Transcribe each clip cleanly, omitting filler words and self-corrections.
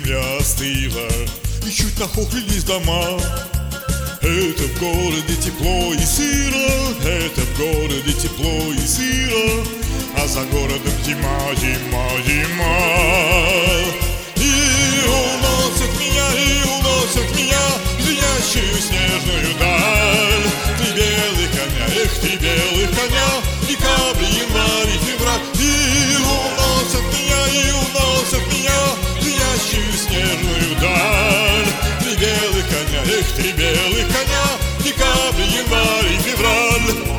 земля остыла, и чуть нахохлились дома. Это в городе тепло и сыро, это в городе тепло и сыро, а за городом зима, зима, зима. И уносят меня в звенящую снежную даль. Три белых коня, эх, три белых коня, декабрь, январь и февраль. И уносят меня в звенящую снежную даль. Три белых коня, эх, три белых коня, декабрь, январь и февраль.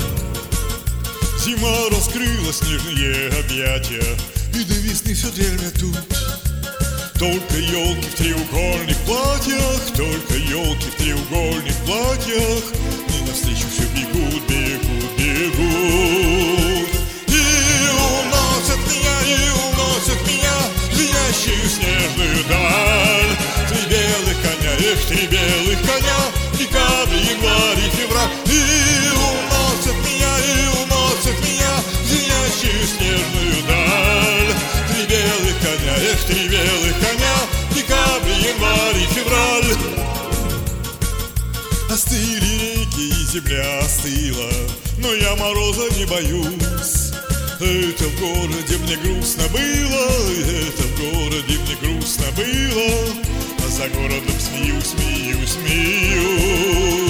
Зима раскрыла снежные объятия, и до весны все время тут. Только елки в треугольных платьях, только елки в треугольных платьях, и навстречу все бегут, бегут, бегут. И уносят меня в звенящую снежную даль. Три белых коня, эх, три белых коня, декабрь, январь и февраль. И уносят меня в звенящую снежную даль. Три белых коня, эх, три белых коня, декабрь, январь и февраль. Остыли реки и земля остыла, но я мороза не боюсь. Это в городе мне грустно было, это в городе мне грустно было, а за городом смеюсь, смеюсь, смеюсь.